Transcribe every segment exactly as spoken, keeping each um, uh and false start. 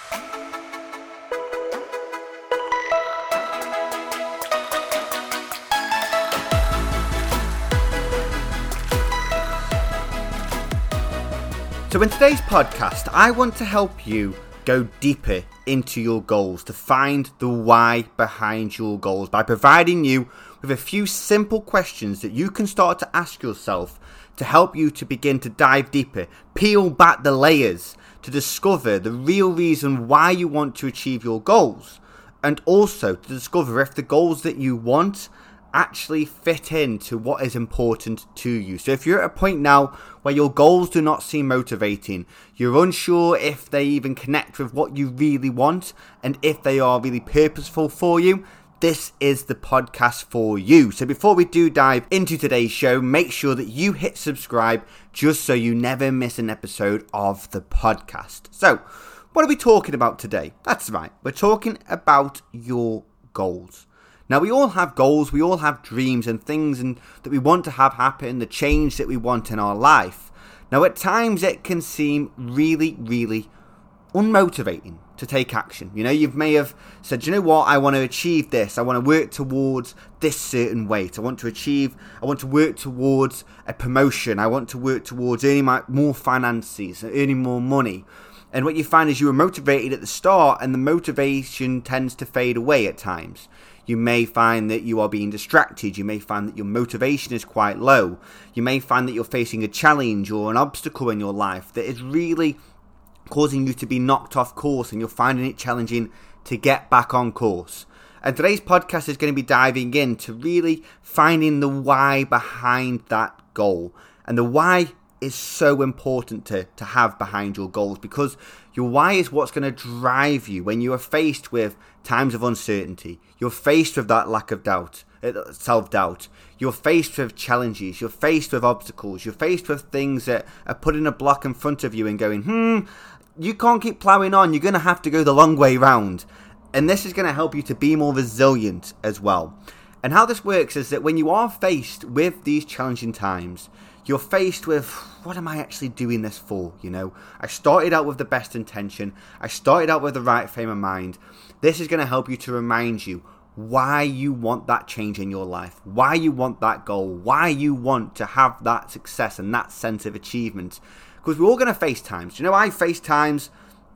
So in today's podcast, I want to help you go deeper into your goals, to find the why behind your goals by providing you with a few simple questions that you can start to ask yourself to help you to begin to dive deeper, peel back the layers to discover the real reason why you want to achieve your goals, and also to discover if the goals that you want actually fit into what is important to you. So if you're at a point now where your goals do not seem motivating, you're unsure if they even connect with what you really want and if they are really purposeful for you, this is the podcast for you. So before we do dive into today's show, make sure that you hit subscribe just so you never miss an episode of the podcast. So what are we talking about today? That's right, we're talking about your goals. Now, we all have goals, we all have dreams and things and that we want to have happen, the change that we want in our life. Now, at times it can seem really, really unmotivating to take action. You know, you may have said, you know what, I want to achieve this. I want to work towards this certain weight. I want to achieve, I want to work towards a promotion. I want to work towards earning my, more finances, earning more money. And what you find is you were motivated at the start and the motivation tends to fade away at times. You may find that you are being distracted. You may find that your motivation is quite low. You may find that you're facing a challenge or an obstacle in your life that is really causing you to be knocked off course and you're finding it challenging to get back on course. And today's podcast is going to be diving into really finding the why behind that goal. And the why is so important to, to have behind your goals, because your why is what's going to drive you when you are faced with times of uncertainty. You're faced with that lack of doubt, self-doubt. You're faced with challenges. You're faced with obstacles. You're faced with things that are putting a block in front of you and going, hmm, you can't keep ploughing on. You're going to have to go the long way round. And this is going to help you to be more resilient as well. And how this works is that when you are faced with these challenging times, you're faced with, what am I actually doing this for? You know, I started out with the best intention. I started out with the right frame of mind. This is going to help you to remind you why you want that change in your life, why you want that goal, why you want to have that success and that sense of achievement. Because we're all going to face times. You know, I face times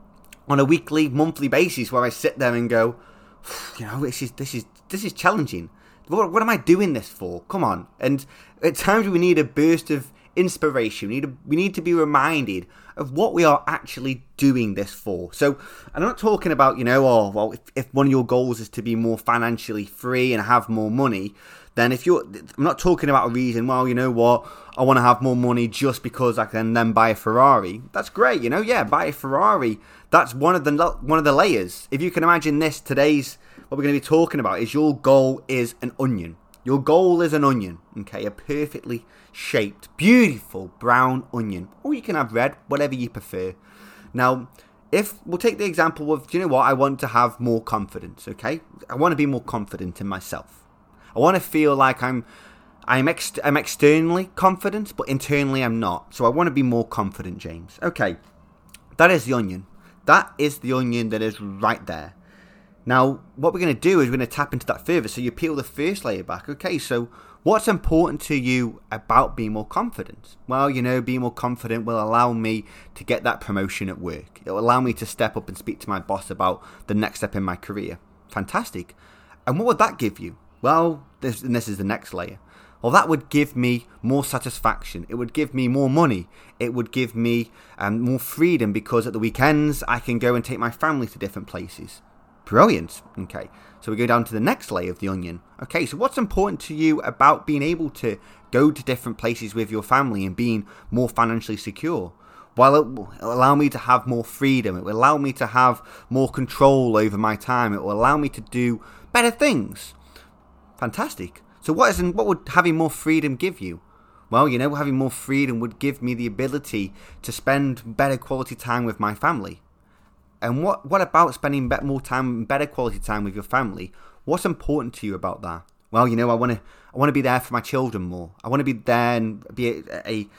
on a weekly, monthly basis where I sit there and go, you know, this is this is this is challenging. What, what am I doing this for? Come on. And at times we need a burst of inspiration. We need, to, we need to be reminded of what we are actually doing this for. So I'm not talking about, you know, oh, well, if, if one of your goals is to be more financially free and have more money, then if you're, I'm not talking about a reason, well, you know what, I want to have more money just because I can then buy a Ferrari. That's great, you know, yeah, buy a Ferrari. That's one of the one of the layers. If you can imagine this, today's, what we're going to be talking about is your goal is an onion. Your goal is an onion, okay, a perfectly shaped, beautiful brown onion. Or you can have red, whatever you prefer. Now, if we'll take the example of, do you know what, I want to have more confidence, okay? I want to be more confident in myself. I want to feel like I'm I'm, ex- I'm externally confident, but internally I'm not. So I want to be more confident, James. Okay, that is the onion. That is the onion that is right there. Now, what we're going to do is we're going to tap into that further. So you peel the first layer back. Okay, so what's important to you about being more confident? Well, you know, being more confident will allow me to get that promotion at work. It will allow me to step up and speak to my boss about the next step in my career. Fantastic. And what would that give you? Well, this, and this is the next layer. Well, that would give me more satisfaction. It would give me more money. It would give me um, more freedom because at the weekends I can go and take my family to different places. Brilliant. Okay, so we go down to the next layer of the onion. Okay, so what's important to you about being able to go to different places with your family and being more financially secure? Well, it will allow me to have more freedom. It will allow me to have more control over my time. It will allow me to do better things. Fantastic. So what is what would having more freedom give you? Well, you know, having more freedom would give me the ability to spend better quality time with my family. And what, what about spending more time, better quality time with your family? What's important to you about that? Well, you know, I want to I want to be there for my children more. I want to be there and be a, a,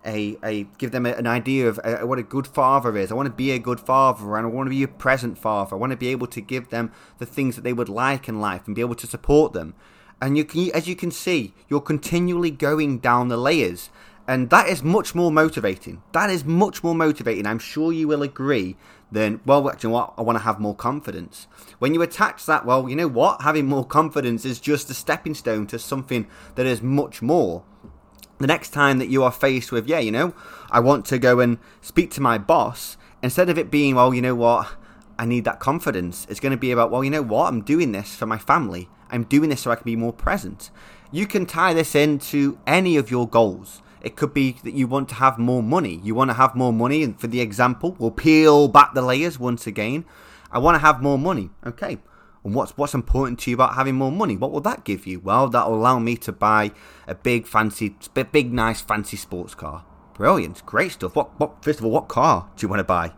a, a give them a, an idea of uh, what a good father is. I want to be a good father, and I want to be a present father. I want to be able to give them the things that they would like in life and be able to support them. And you can, as you can see, you're continually going down the layers. And that is much more motivating. That is much more motivating. I'm sure you will agree than, well, actually, what? I want to have more confidence. When you attach that, well, you know what? Having more confidence is just a stepping stone to something that is much more. The next time that you are faced with, yeah, you know, I want to go and speak to my boss, instead of it being, well, you know what? I need that confidence. It's going to be about, well, you know what? I'm doing this for my family. I'm doing this so I can be more present. You can tie this into any of your goals. It could be that you want to have more money. You want to have more money, and for the example, we'll peel back the layers once again. I want to have more money. Okay. And what's what's important to you about having more money? What will that give you? Well, that will allow me to buy a big, fancy, big, nice, fancy sports car. Brilliant. Great stuff. What, what, first of all, what car do you want to buy?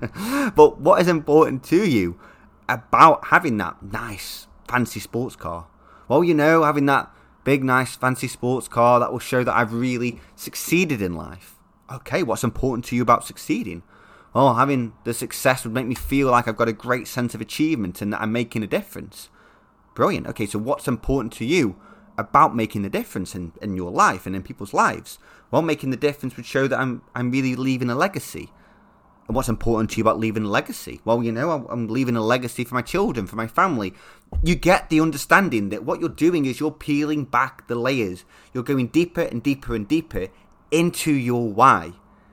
But what is important to you about having that nice, fancy sports car? Well, you know, having that big, nice, fancy sports car, that will show that I've really succeeded in life. Okay, what's important to you about succeeding? Oh, having the success would make me feel like I've got a great sense of achievement and that I'm making a difference. Brilliant. Okay, so what's important to you about making a difference in, in your life and in people's lives? Well, making the difference would show that I'm I'm really leaving a legacy. And what's important to you about leaving a legacy? Well, you know, I'm leaving a legacy for my children, for my family. You get the understanding that what you're doing is you're peeling back the layers. You're going deeper and deeper and deeper into your why.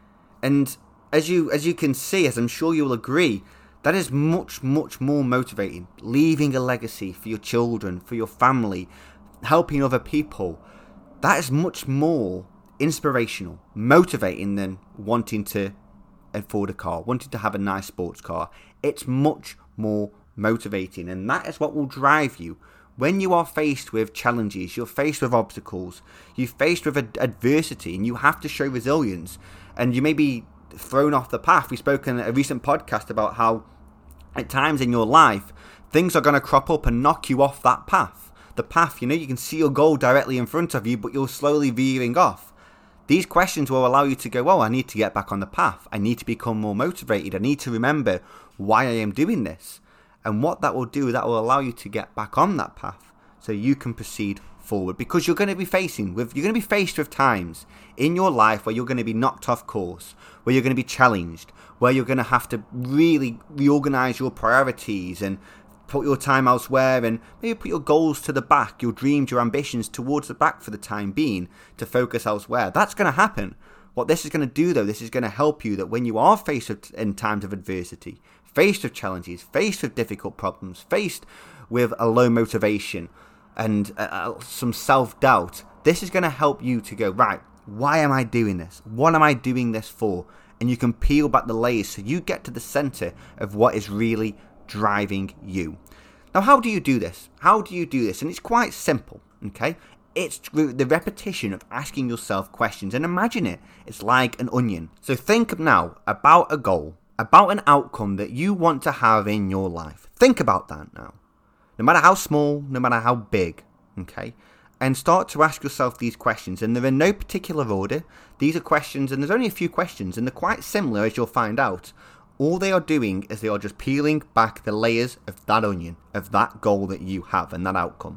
And as you as you can see, as I'm sure you'll agree, that is much, much more motivating. Leaving a legacy for your children, for your family, helping other people. That is much more inspirational, motivating than wanting to afford a car, wanting to have a nice sports car. It's much more motivating, and that is what will drive you when you are faced with challenges. You're faced with obstacles, you're faced with ad- adversity, and you have to show resilience. And you may be thrown off the path. We spoke in a recent podcast about how at times in your life things are going to crop up and knock you off that path. The path, you know, you can see your goal directly in front of you, but you're slowly veering off. These questions will allow you to go, well, I need to get back on the path. I need to become more motivated. I need to remember why I am doing this. And what that will do, that will allow you to get back on that path so you can proceed forward. Because you're going to be facing with, you're going to be faced with times in your life where you're going to be knocked off course, where you're going to be challenged, where you're going to have to really reorganize your priorities and put your time elsewhere, and maybe put your goals to the back, your dreams, your ambitions towards the back for the time being, to focus elsewhere. That's going to happen. What this is going to do, though, this is going to help you that when you are faced with, in times of adversity, faced with challenges, faced with difficult problems, faced with a low motivation and uh, some self-doubt, this is going to help you to go, right, why am I doing this? What am I doing this for? And you can peel back the layers so you get to the center of what is really driving you. Now, how do you do this? How do you do this? And it's quite simple, okay? It's the repetition of asking yourself questions, and imagine it. It's like an onion. So think now about a goal, about an outcome that you want to have in your life. Think about that now. No matter how small, no matter how big, okay? And start to ask yourself these questions, and they're in no particular order. These are questions, and there's only a few questions, and they're quite similar, as you'll find out. All they are doing is they are just peeling back the layers of that onion, of that goal that you have and that outcome.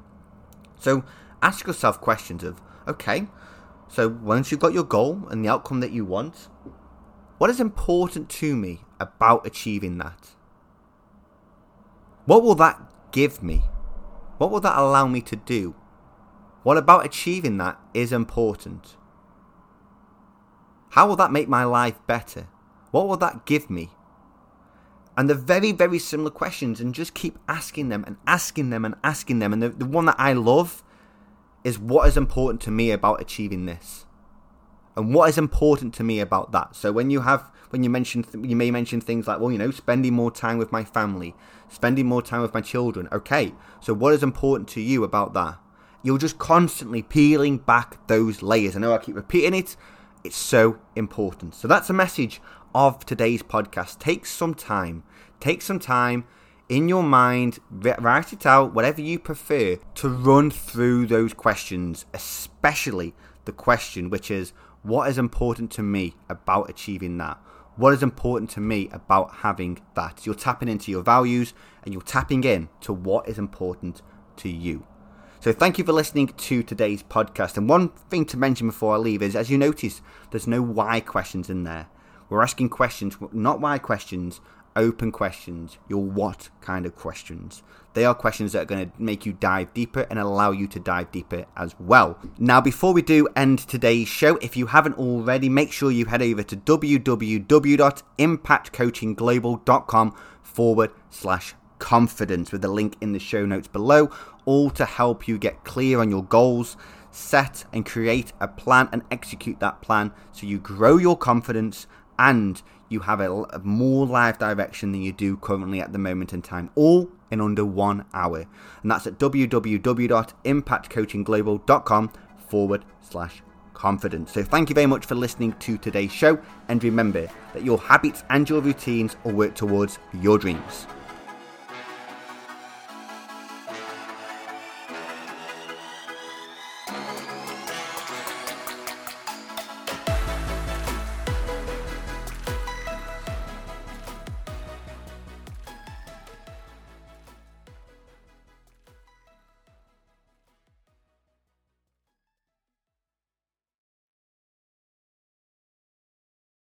So ask yourself questions of, okay, so once you've got your goal and the outcome that you want, what is important to me about achieving that? What will that give me? What will that allow me to do? What about achieving that is important? How will that make my life better? What will that give me? And they're very, very similar questions, and just keep asking them and asking them and asking them. And the, the one that I love is, what is important to me about achieving this? And what is important to me about that? So when you have, when you mention, you may mention things like, well, you know, spending more time with my family, spending more time with my children. Okay, so what is important to you about that? You're just constantly peeling back those layers. I know I keep repeating it. It's so important. So that's a message of today's podcast. Take some time. Take some time in your mind, write it out, whatever you prefer, to run through those questions, especially the question which is, What is important to me about achieving that? What is important to me about having that? You're tapping into your values and you're tapping in to what is important to you. So thank you for listening to today's podcast. And one thing to mention before I leave is, as you notice, there's no why questions in there. We're asking questions, not why questions, open questions, your what kind of questions. They are questions that are going to make you dive deeper and allow you to dive deeper as well. Now, before we do end today's show, if you haven't already, make sure you head over to www.impactcoachingglobal.com forward slash confidence with the link in the show notes below, all to help you get clear on your goals, set and create a plan and execute that plan so you grow your confidence and you have a, a more live direction than you do currently at the moment in time, all in under one hour. And that's at www.impactcoachingglobal.com forward slash confidence. So thank you very much for listening to today's show. And remember that your habits and your routines will work towards your dreams.